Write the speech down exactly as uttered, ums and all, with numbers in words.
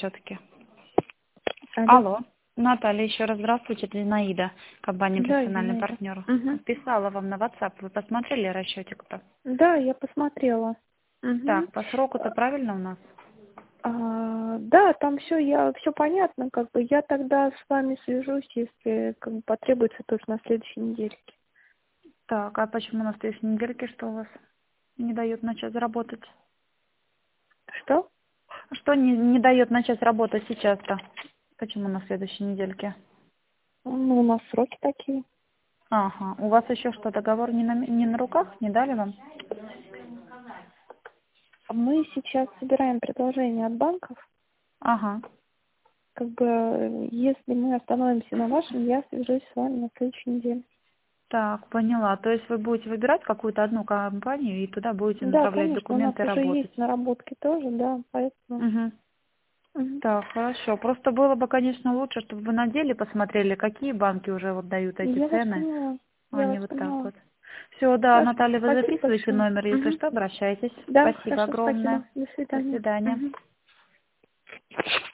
все-таки. Алло. Алло. Наталья, еще раз здравствуйте, это Зинаида, компания Да, «Профессиональный Зинаида. партнер». Мгм. Писала вам на WhatsApp, вы посмотрели расчетик-то? Да, я посмотрела. Мгм. Так, по сроку-то правильно у нас? А, да, там все, я все понятно, как бы я тогда с вами свяжусь, если как бы потребуется тоже на следующей неделе. Так, а почему на следующей недельке, что у вас не дает начать работать? Что? Что не, не дает начать работать сейчас-то? Почему на следующей недельке? Ну, у нас сроки такие. Ага, у вас еще что, договор не на, не на руках, не дали вам? Мы сейчас собираем предложения от банков. Ага. Как бы, э, если мы остановимся на вашем, я свяжусь с вами на следующей неделе. Так, поняла. То есть вы будете выбирать какую-то одну компанию и туда будете Да, направлять конечно, у нас документы и уже работать? есть наработки тоже, да, поэтому. Угу. Мгм. Так, хорошо. Просто было бы, конечно, лучше, чтобы вы на деле посмотрели, какие банки уже вот дают эти Я вас цены, поняла. а Я не вас вот так поняла. вот. Все, да, Хорошо, Наталья, вы спасибо записываете большое. номер, если Мгм. что, обращайтесь. Да, Спасибо хорошо, спасибо. огромное. До До свидания. свидания. Мгм.